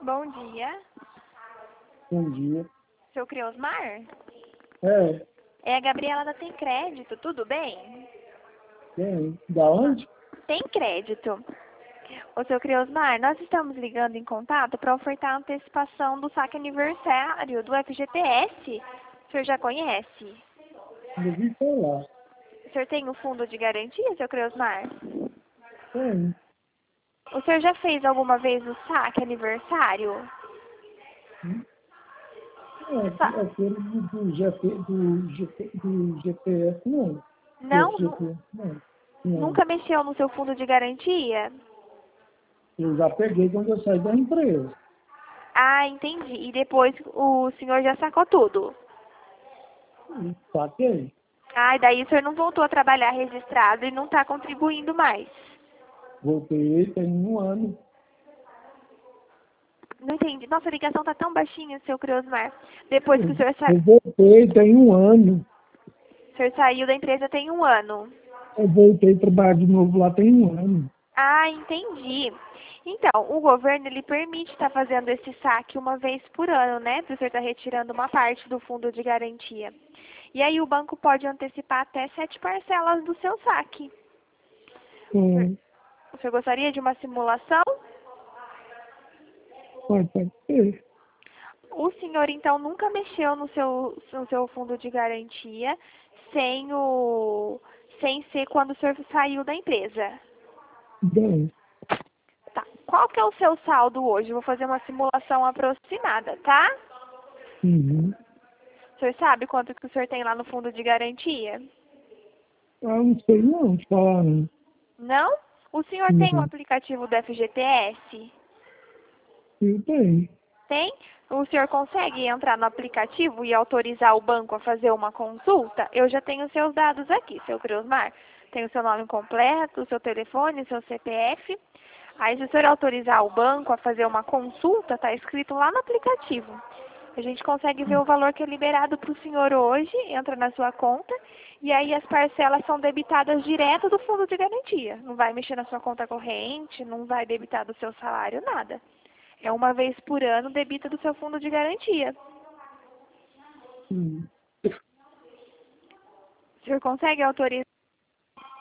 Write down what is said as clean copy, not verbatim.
Bom dia. Bom dia. Seu Criosmar? É, É a Gabriela da Tem Crédito, tudo bem? bem, da onde? Tem crédito. Ô, seu Criosmar, nós estamos ligando em contato para ofertar a antecipação do saque aniversário do FGTS. O senhor já conhece? Eu ouvi falar. O senhor tem o fundo de garantia, seu Criosmar? Tem. O senhor já fez alguma vez o saque aniversário? Sa- Aquele do GPS, não. Não? Desse GPS, não. Não. Nunca mexeu no seu fundo de garantia? Eu já peguei quando eu saí da empresa. Ah, entendi. E depois o senhor já sacou tudo? E saquei. Ah, e daí o senhor não voltou a trabalhar registrado e não está contribuindo mais. Voltei, tem um ano. Não entendi. Nossa, a ligação tá tão baixinha, seu Criosmar. Depois que Eu voltei, tem um ano. o senhor saiu da empresa tem um ano. Eu voltei a trabalhar de novo lá tem um ano. Ah, entendi. Então, o governo, ele permite estar fazendo esse saque uma vez por ano, né? Para o senhor estar retirando uma parte do fundo de garantia. E aí o banco pode antecipar até 7 parcelas do seu saque. Então, O senhor gostaria de uma simulação? pode ser. O senhor, então, nunca mexeu no seu fundo de garantia sem ser quando o senhor saiu da empresa. Bem, Tá. Qual que é o seu saldo hoje? Eu vou fazer uma simulação aproximada, tá? uhum. O senhor sabe quanto que o senhor tem lá no fundo de garantia? Não sei não, te falar não. Não? O senhor tem o Não, aplicativo do FGTS? eu tenho. Tem? O senhor consegue entrar no aplicativo e autorizar o banco a fazer uma consulta? Eu já tenho seus dados aqui, seu Criosmar. Tem o seu nome completo, o seu telefone, o seu CPF. Aí, se o senhor autorizar o banco a fazer uma consulta, está escrito lá no aplicativo. A gente consegue ver o valor que é liberado para o senhor hoje, entra na sua conta, e aí as parcelas são debitadas direto do fundo de garantia. Não vai mexer na sua conta corrente, não vai debitar do seu salário, nada. É uma vez por ano debita do seu fundo de garantia. Hum. O senhor consegue autorizar